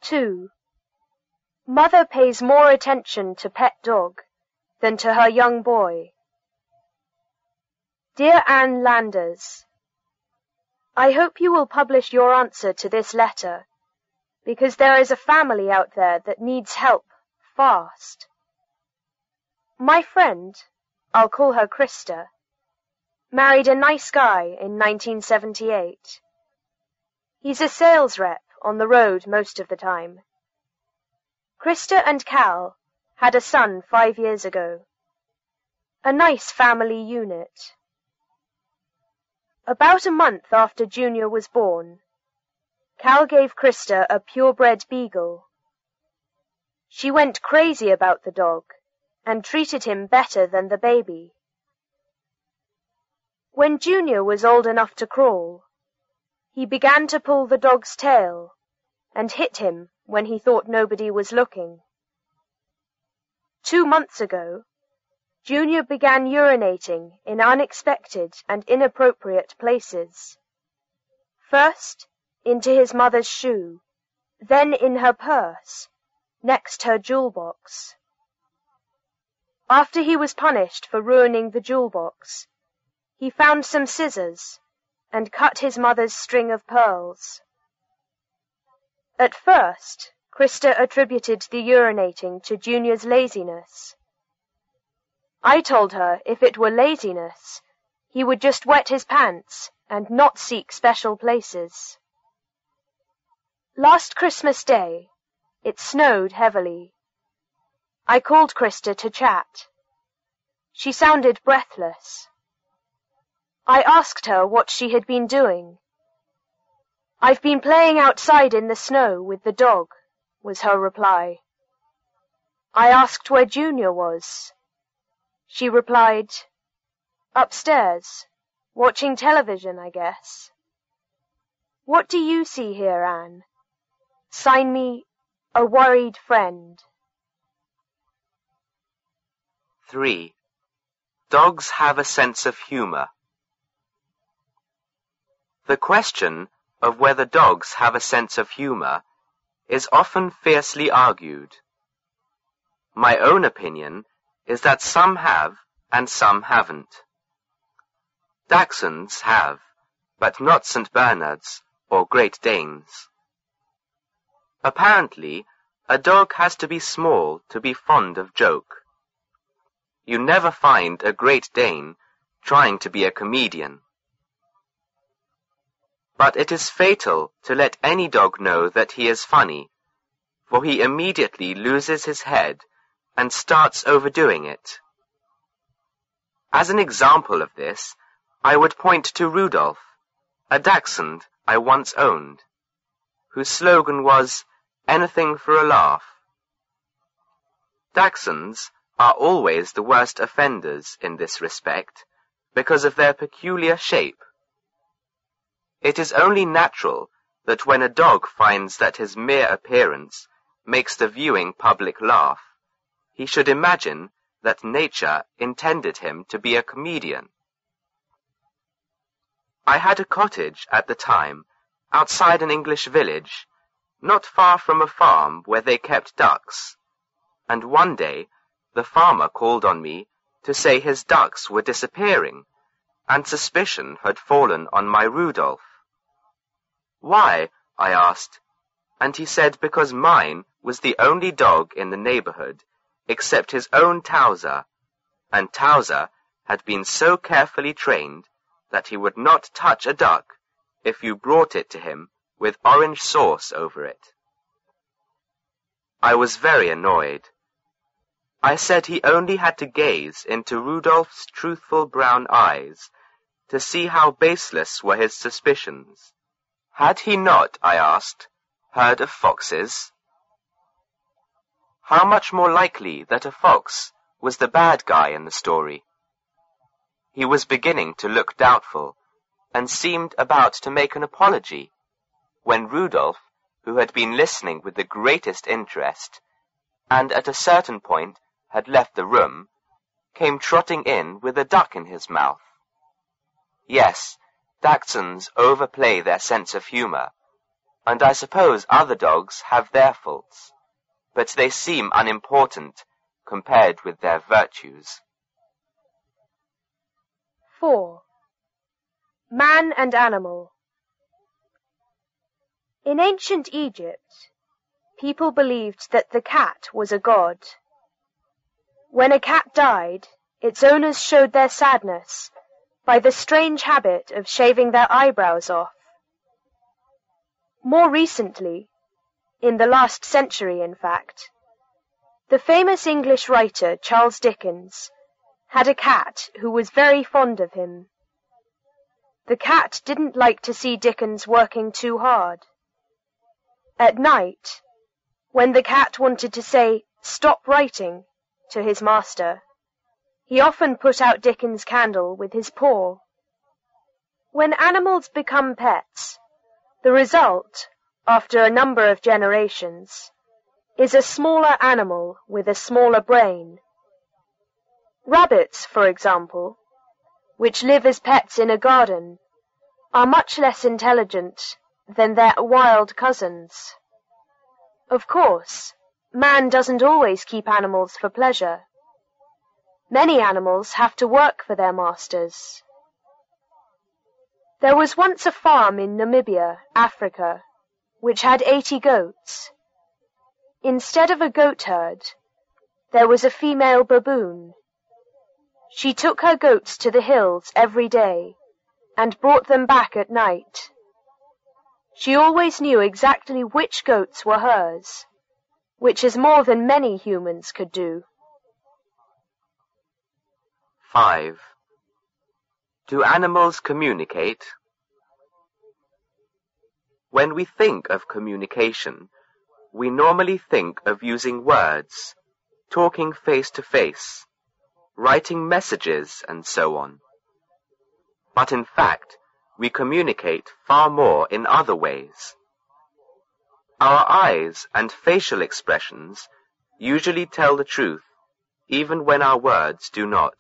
2. Mother pays more attention to pet dog than to her young boy. Dear Anne Landers, I hope you will publish your answer to this letter, because there is a family out there that needs help fast. My friend, I'll call her Krista, married a nice guy in 1978. He's a sales rep on the road most of the time. Krista and Cal had a son 5 years ago. A nice family unit. About a month after Junior was born, Cal gave Krista a purebred beagle. She went crazy about the dog and treated him better than the baby. When Junior was old enough to crawl, he began to pull the dog's tail and hit him when he thought nobody was looking. 2 months ago, Junior began urinating in unexpected and inappropriate places. First, into his mother's shoe, then in her purse, next her jewel box. After he was punished for ruining the jewel box, he found some scissors and cut his mother's string of pearls. At first, Krista attributed the urinating to Junior's laziness. I told her if it were laziness, he would just wet his pants and not seek special places. Last Christmas Day, it snowed heavily. I called Krista to chat. She sounded breathless. I asked her what she had been doing. I've been playing outside in the snow with the dog, was her reply. I asked where Junior was. She replied, upstairs, watching television, I guess. What do you see here, Anne? Sign me, a worried friend. 3. Dogs have a sense of humor. The question of whether dogs have a sense of humor is often fiercely argued. My own opinion is that some have and some haven't. Dachshunds have, but not St. Bernards or Great Danes. Apparently, a dog has to be small to be fond of joke. You never find a Great Dane trying to be a comedian. But it is fatal to let any dog know that he is funny, for he immediately loses his head and starts overdoing it. As an example of this, I would point to Rudolph, a dachshund I once owned, whose slogan was, "Anything for a laugh." Dachshunds are always the worst offenders in this respect because of their peculiar shape. It is only natural that when a dog finds that his mere appearance makes the viewing public laugh, he should imagine that nature intended him to be a comedian. I had a cottage at the time outside an English village, not far from a farm where they kept ducks, and one day the farmer called on me to say his ducks were disappearing, and suspicion had fallen on my Rudolph. Why? I asked, and he said because mine was the only dog in the neighborhood except his own Towser, and Towser had been so carefully trained that he would not touch a duck if you brought it to him with orange sauce over it. I was very annoyed. I said he only had to gaze into Rudolph's truthful brown eyes to see how baseless were his suspicions. Had he not, I asked, heard of foxes? How much more likely that a fox was the bad guy in the story? He was beginning to look doubtful, and seemed about to make an apology, when Rudolph, who had been listening with the greatest interest, and at a certain point had left the room, came trotting in with a duck in his mouth. Yes, dachshunds overplay their sense of humor, and I suppose other dogs have their faults, but they seem unimportant compared with their virtues. 4. Man and animal. In ancient Egypt, people believed that the cat was a god. When a cat died, its owners showed their sadness by the strange habit of shaving their eyebrows off. More recently, in the last century in fact, the famous English writer Charles Dickens had a cat who was very fond of him. The cat didn't like to see Dickens working too hard. At night, when the cat wanted to say, "Stop writing," to his master, he often put out Dickens' candle with his paw. When animals become pets, the result, after a number of generations, is a smaller animal with a smaller brain. Rabbits, for example, which live as pets in a garden, are much less intelligent than their wild cousins. Of course, man doesn't always keep animals for pleasure. Many animals have to work for their masters. There was once a farm in Namibia, Africa, which had 80 goats. Instead of a goat herd, there was a female baboon. She took her goats to the hills every day and brought them back at night. She always knew exactly which goats were hers, which is more than many humans could do. 5. Do animals communicate? When we think of communication, we normally think of using words, talking face to face, writing messages, and so on. But in fact, we communicate far more in other ways. Our eyes and facial expressions usually tell the truth, even when our words do not.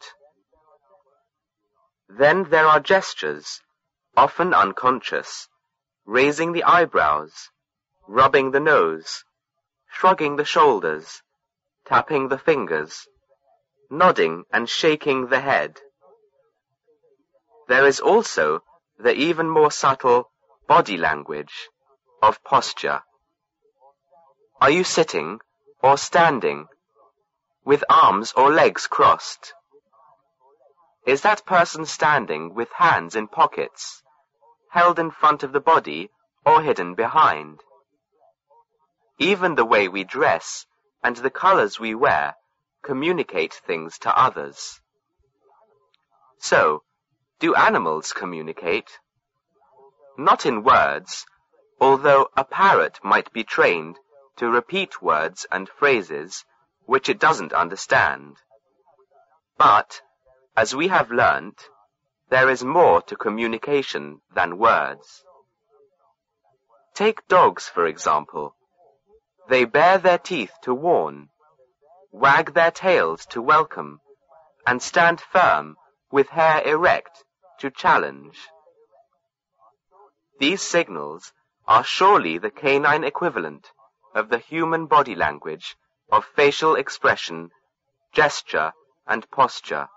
Then there are gestures, often unconscious, raising the eyebrows, rubbing the nose, shrugging the shoulders, tapping the fingers, nodding and shaking the head. There is also the even more subtle body language of posture. Are you sitting or standing, with arms or legs crossed? Is that person standing with hands in pockets, held in front of the body or hidden behind? Even the way we dress and the colors we wear communicate things to others. So, do animals communicate? Not in words, although a parrot might be trained to repeat words and phrases which it doesn't understand. But, as we have learnt, there is more to communication than words. Take dogs, for example. They bare their teeth to warn, wag their tails to welcome, and stand firm with hair erect to challenge. These signals are surely the canine equivalent of the human body language of facial expression, gesture, and posture.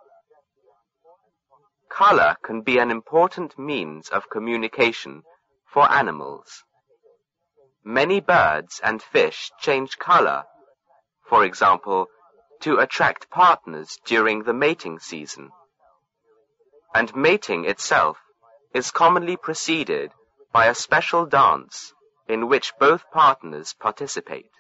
Color can be an important means of communication for animals. Many birds and fish change color, for example, to attract partners during the mating season. And mating itself is commonly preceded by a special dance in which both partners participate.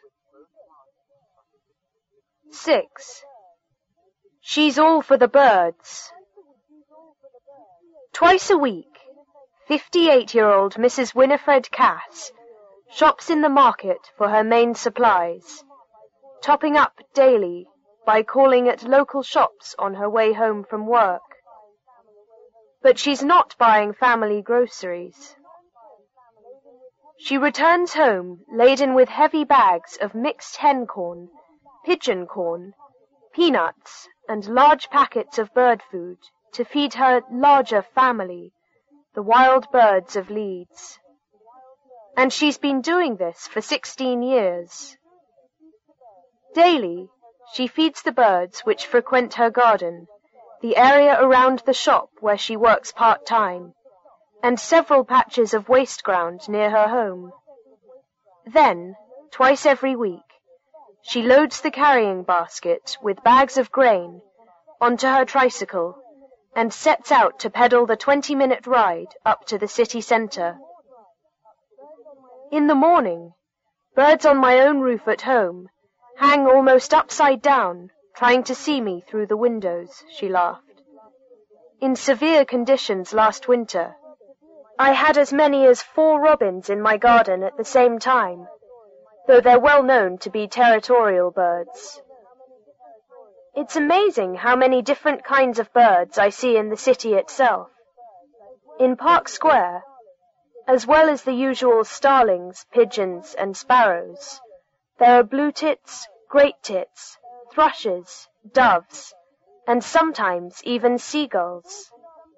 6. She's all for the birds. Twice a week, 58-year-old Mrs. Winifred Cass shops in the market for her main supplies, topping up daily by calling at local shops on her way home from work. But she's not buying family groceries. She returns home laden with heavy bags of mixed hen corn, pigeon corn, peanuts, and large packets of bird food to feed her larger family, the wild birds of Leeds. and she's been doing this for 16 years. Daily, she feeds the birds which frequent her garden, the area around the shop where she works part-time, and several patches of waste ground near her home. Then, twice every week, she loads the carrying basket with bags of grain onto her tricycle and sets out to pedal the 20-minute ride up to the city centre. In the morning, birds on my own roof at home hang almost upside down, trying to see me through the windows, she laughed. In severe conditions last winter, I had as many as 4 robins in my garden at the same time, though they're well known to be territorial birds. It's amazing how many different kinds of birds I see in the city itself. In Park Square, as well as the usual starlings, pigeons, and sparrows, there are blue tits, great tits, thrushes, doves, and sometimes even seagulls.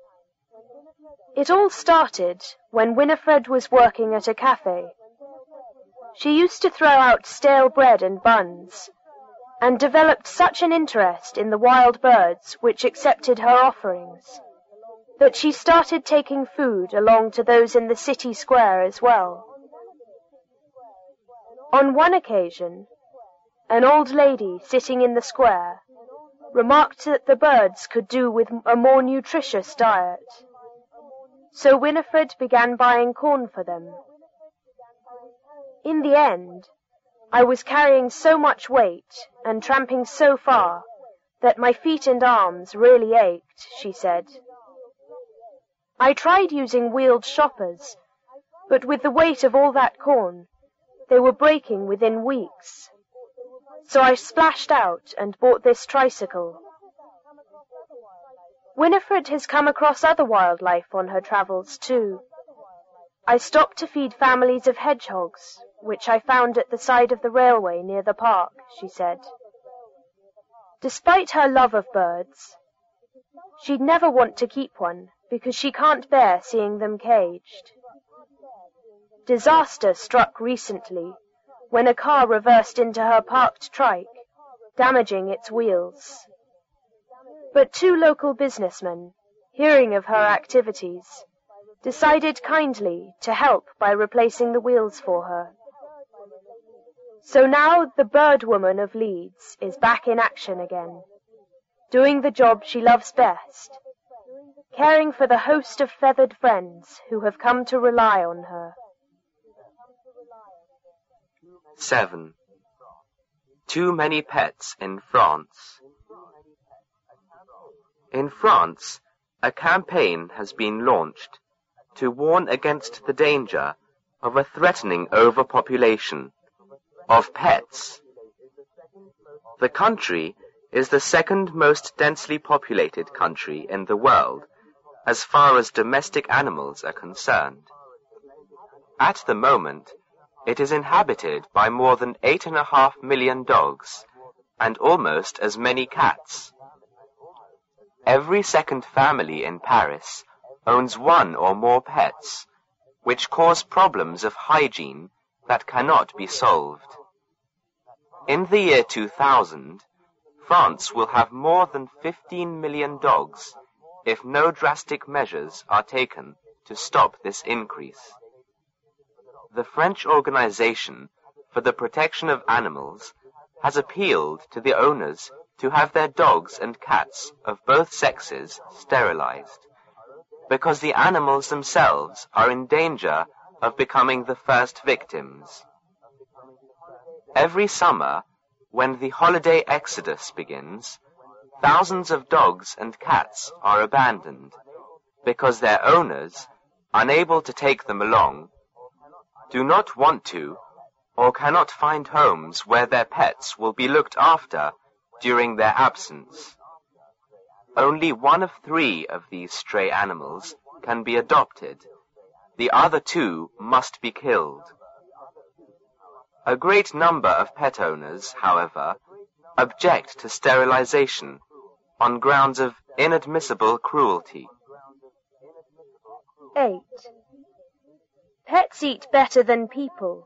It all started when Winifred was working at a cafe. She used to throw out stale bread and buns, and developed such an interest in the wild birds which accepted her offerings, that she started taking food along to those in the city square as well. On one occasion, an old lady sitting in the square remarked that the birds could do with a more nutritious diet. So Winifred began buying corn for them. In the end, I was carrying so much weight and tramping so far that my feet and arms really ached, she said. I tried using wheeled shoppers, but with the weight of all that corn, they were breaking within weeks. So I splashed out and bought this tricycle. Winifred has come across other wildlife on her travels too. I stopped to feed families of hedgehogs, which I found at the side of the railway near the park, she said. Despite her love of birds, she'd never want to keep one because she can't bear seeing them caged. Disaster struck recently when a car reversed into her parked trike, damaging its wheels. But 2 local businessmen, hearing of her activities, decided kindly to help by replacing the wheels for her. So now the bird woman of Leeds is back in action again, doing the job she loves best, caring for the host of feathered friends who have come to rely on her. 7. Too many pets in France. In France, a campaign has been launched to warn against the danger of a threatening overpopulation of pets. The country is the 2nd most densely populated country in the world as far as domestic animals are concerned. At the moment, it is inhabited by more than 8.5 million dogs and almost as many cats. Every 2nd family in Paris owns 1 or more pets, which cause problems of hygiene that cannot be solved. In the year 2000, France will have more than 15 million dogs if no drastic measures are taken to stop this increase. The French Organization for the Protection of Animals has appealed to the owners to have their dogs and cats of both sexes sterilized, because the animals themselves are in danger of becoming the first victims. Every summer, when the holiday exodus begins, thousands of dogs and cats are abandoned, because their owners, unable to take them along, do not want to or cannot find homes where their pets will be looked after during their absence. Only 1 of 3 of these stray animals can be adopted. The other 2 must be killed. A great number of pet owners, however, object to sterilization on grounds of inadmissible cruelty. 8. Pets eat better than people.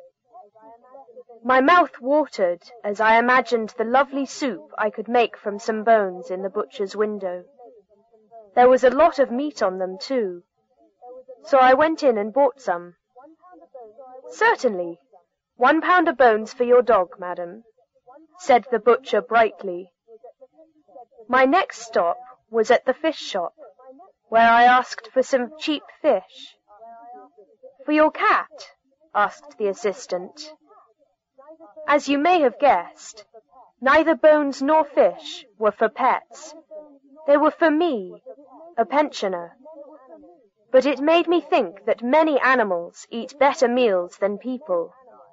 My mouth watered as I imagined the lovely soup I could make from some bones in the butcher's window. There was a lot of meat on them too, so I went in and bought some. Certainly, 1 pound of bones for your dog, madam, said the butcher brightly. My next stop was at the fish shop, where I asked for some cheap fish. For your cat? Asked the assistant. As you may have guessed, neither bones nor fish were for pets. They were for me, a pensioner. But it made me think that many animals eat better meals than people.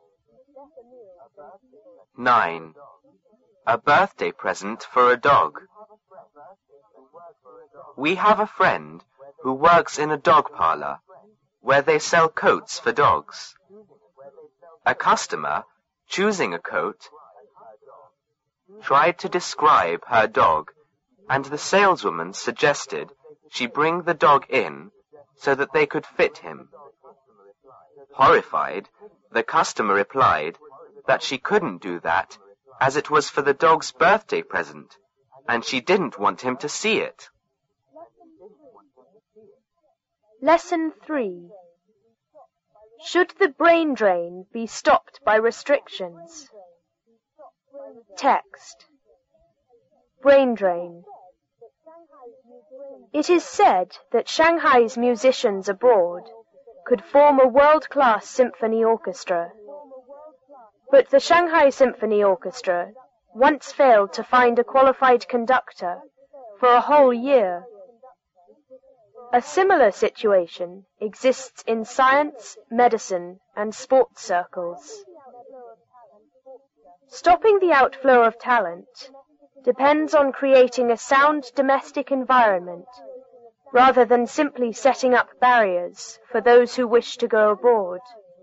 9. A birthday present for a dog. We have a friend who works in a dog parlor, where they sell coats for dogs. A customer, choosing a coat, tried to describe her dog, and the saleswoman suggested she bring the dog in so that they could fit him. Horrified, the customer replied that she couldn't do that, as it was for the dog's birthday present, and she didn't want him to see it. Lesson 3. Should the brain drain be stopped by restrictions? Text. Brain drain. It is said that Shanghai's musicians abroad could form a world-class symphony orchestra. But the Shanghai Symphony Orchestra once failed to find a qualified conductor for a whole year. A similar situation exists in science, medicine, and sports circles. Stopping the outflow of talent depends on creating a sound domestic environment rather than simply setting up barriers for those who wish to go abroad.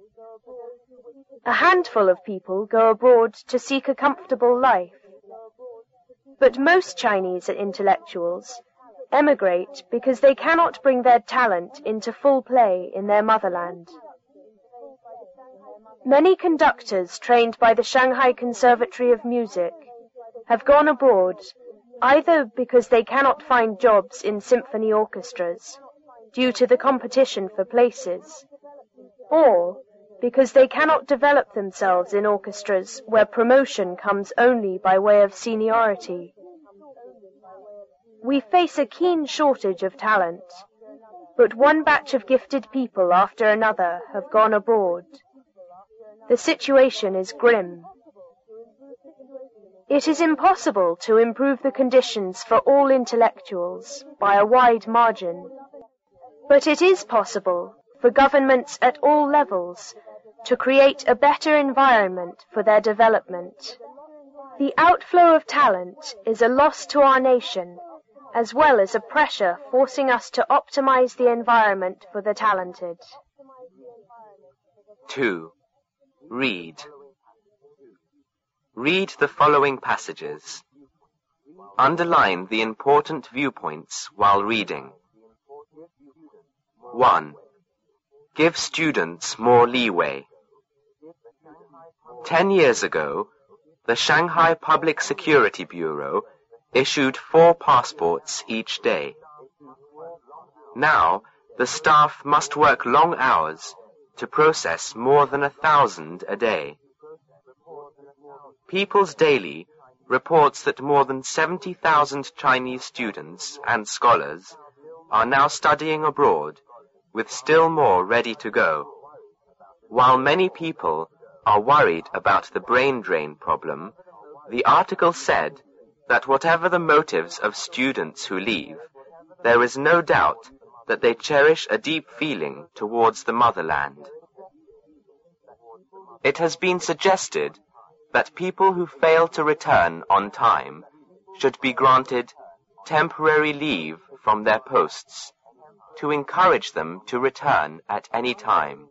A handful of people go abroad to seek a comfortable life, but most Chinese intellectuals emigrate because they cannot bring their talent into full play in their motherland. Many conductors trained by the Shanghai Conservatory of Music have gone abroad either because they cannot find jobs in symphony orchestras due to the competition for places, or because they cannot develop themselves in orchestras where promotion comes only by way of seniority. We face a keen shortage of talent, but one batch of gifted people after another have gone abroad. The situation is grim. It is impossible to improve the conditions for all intellectuals by a wide margin, but it is possible for governments at all levels to create a better environment for their development. The outflow of talent is a loss to our nation, as well as a pressure forcing us to optimize the environment for the talented. 2. Read. Read the following passages. Underline the important viewpoints while reading. 1. Give students more leeway. 10 years ago, the Shanghai Public Security Bureau issued 4 passports each day. Now, the staff must work long hours to process more than 1,000 a day. People's Daily reports that more than 70,000 Chinese students and scholars are now studying abroad, with still more ready to go. While many people are worried about the brain drain problem, the article said that whatever the motives of students who leave, there is no doubt that they cherish a deep feeling towards the motherland. It has been suggested that people who fail to return on time should be granted temporary leave from their posts to encourage them to return at any time.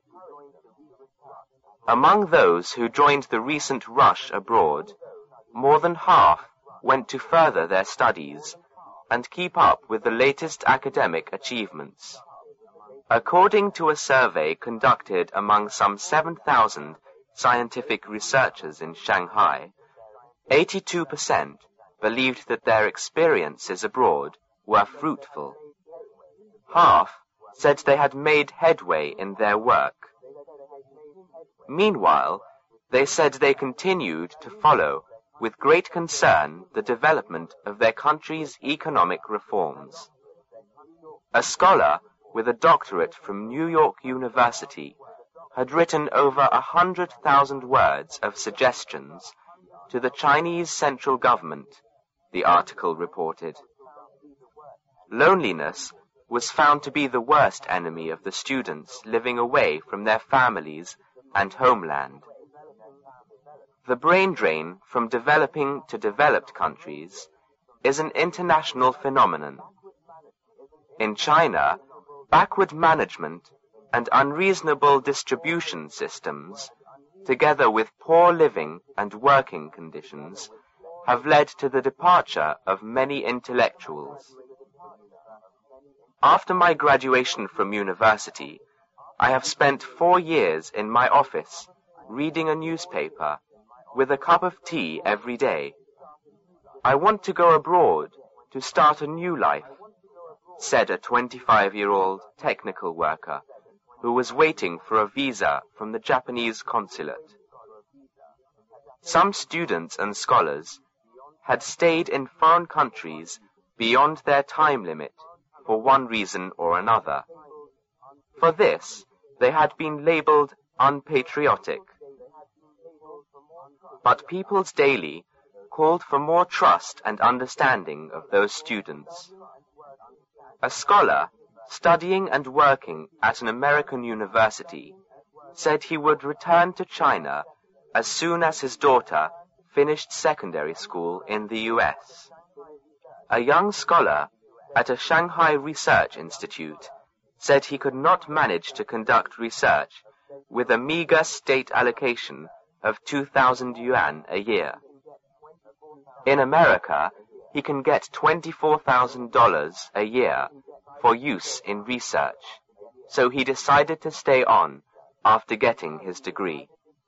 Among those who joined the recent rush abroad, more than half went to further their studies and keep up with the latest academic achievements. According to a survey conducted among some 7,000 scientific researchers in Shanghai, 82% believed that their experiences abroad were fruitful. Half said they had made headway in their work. Meanwhile, they said they continued to follow with great concern the development of their country's economic reforms. A scholar with a doctorate from New York University had written over 100,000 words of suggestions to the Chinese central government, the article reported. Loneliness was found to be the worst enemy of the students living away from their families and homeland. The brain drain from developing to developed countries is an international phenomenon. In China, backward management and unreasonable distribution systems, together with poor living and working conditions, have led to the departure of many intellectuals. After my graduation from university, I have spent 4 years in my office reading a newspaper with a cup of tea every day. I want to go abroad to start a new life, said a 25-year-old technical worker who was waiting for a visa from the Japanese consulate. Some students and scholars had stayed in foreign countries beyond their time limit for one reason or another. For this, they had been labeled unpatriotic. But People's Daily called for more trust and understanding of those students. A scholar studying and working at an American university said he would return to China as soon as his daughter finished secondary school in the US. A young scholar at a Shanghai research institute said he could not manage to conduct research with a meager state allocation of 2,000 yuan a year. In America, he can get $24,000 a year for use in research, so he decided to stay on after getting his degree.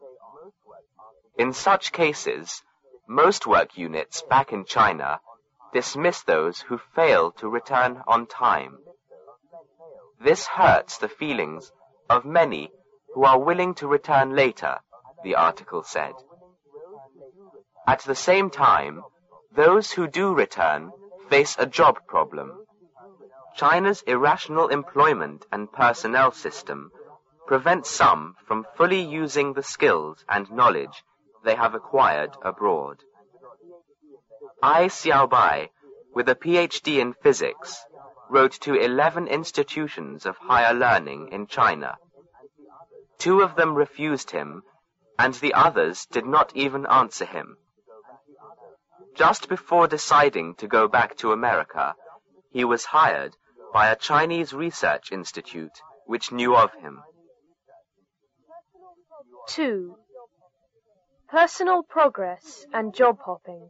In such cases, most work units back in China dismiss those who fail to return on time. This hurts the feelings of many who are willing to return later, the article said. At the same time, those who do return face a job problem. China's irrational employment and personnel system prevents some from fully using the skills and knowledge they have acquired abroad. Ai Xiaobai, with a PhD in physics, wrote to 11 institutions of higher learning in China. 2 of them refused him, and the others did not even answer him. Just before deciding to go back to America, he was hired by a Chinese research institute which knew of him. 2. Personal progress and job hopping.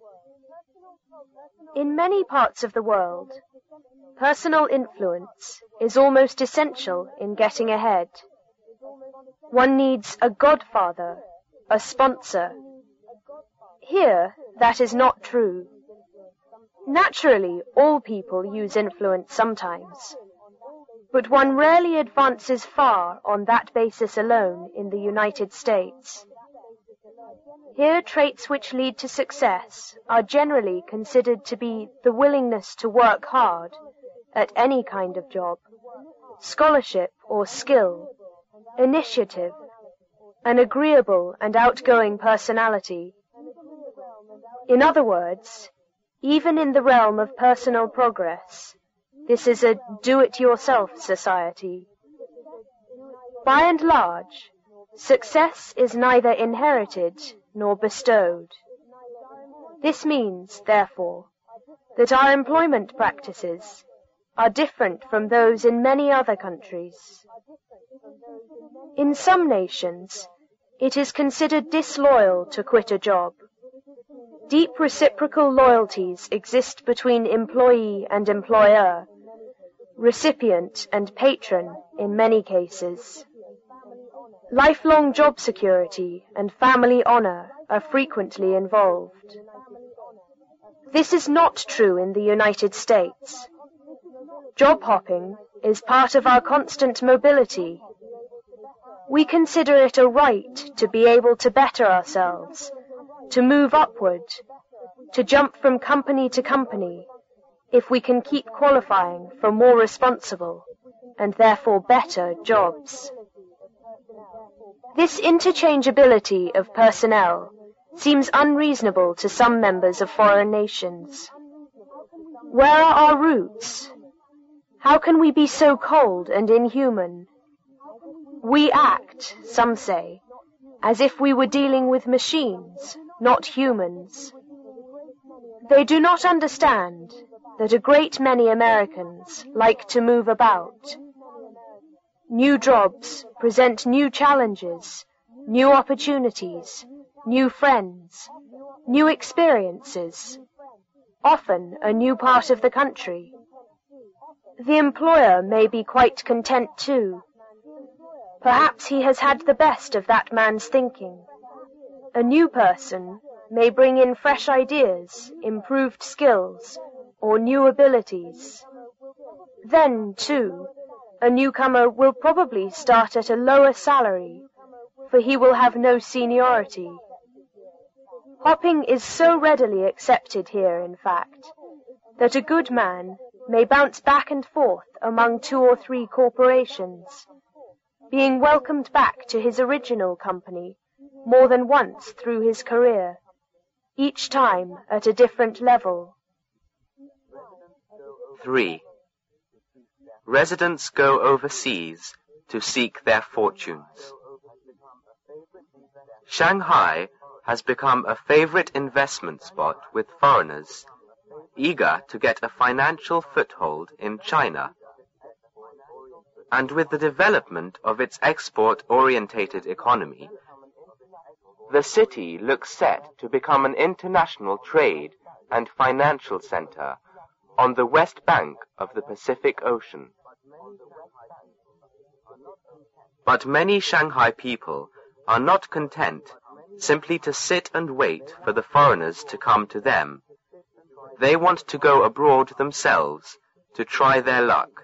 In many parts of the world, personal influence is almost essential in getting ahead. One needs a godfather, a sponsor. Here, that is not true. Naturally, all people use influence sometimes, but one rarely advances far on that basis alone in the United States. Here, traits which lead to success are generally considered to be the willingness to work hard at any kind of job, scholarship or skill, initiative, an agreeable and outgoing personality. In other words, even in the realm of personal progress, this is a do-it-yourself society. By and large, success is neither inherited nor bestowed. This means, therefore, that our employment practices are different from those in many other countries. In some nations, it is considered disloyal to quit a job. Deep reciprocal loyalties exist between employee and employer, recipient and patron in many cases. Lifelong job security and family honor are frequently involved. This is not true in the United States. Job hopping is part of our constant mobility. We consider it a right to be able to better ourselves, to move upward, to jump from company to company, if we can keep qualifying for more responsible and therefore better jobs. This interchangeability of personnel seems unreasonable to some members of foreign nations. Where are our roots? How can we be so cold and inhuman? We act, some say, as if we were dealing with machines, not humans. They do not understand that a great many Americans like to move about. New jobs present new challenges, new opportunities, new friends, new experiences, often a new part of the country. The employer may be quite content too. Perhaps he has had the best of that man's thinking. A new person may bring in fresh ideas, improved skills, or new abilities. Then, too, a newcomer will probably start at a lower salary, for he will have no seniority. Hopping is so readily accepted here, in fact, that a good man may bounce back and forth among 2 or 3 corporations, being welcomed back to his original company more than once through his career, each time at a different level. 3. Residents go overseas to seek their fortunes. Shanghai has become a favorite investment spot with foreigners eager to get a financial foothold in China. And with the development of its export-orientated economy, the city looks set to become an international trade and financial center on the west bank of the Pacific Ocean. But many Shanghai people are not content simply to sit and wait for the foreigners to come to them. They want to go abroad themselves to try their luck.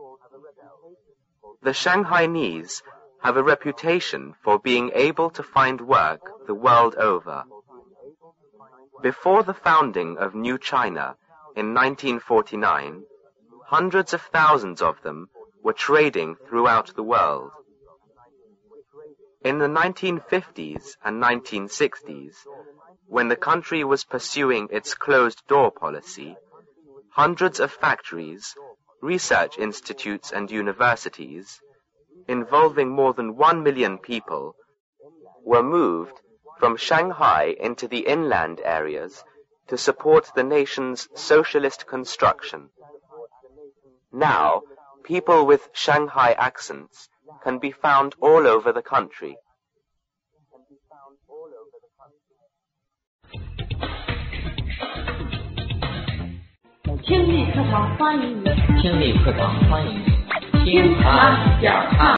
The Shanghainese have a reputation for being able to find work the world over. Before the founding of New China in 1949, hundreds of thousands of them were trading throughout the world. In the 1950s and 1960s, when the country was pursuing its closed-door policy, hundreds of factories, research institutes and universities, involving more than 1 million people, were moved from Shanghai into the inland areas to support the nation's socialist construction. Now, people with Shanghai accents can be found all over the country. 听力课堂欢迎你，听力课堂欢迎你，听啊讲啊。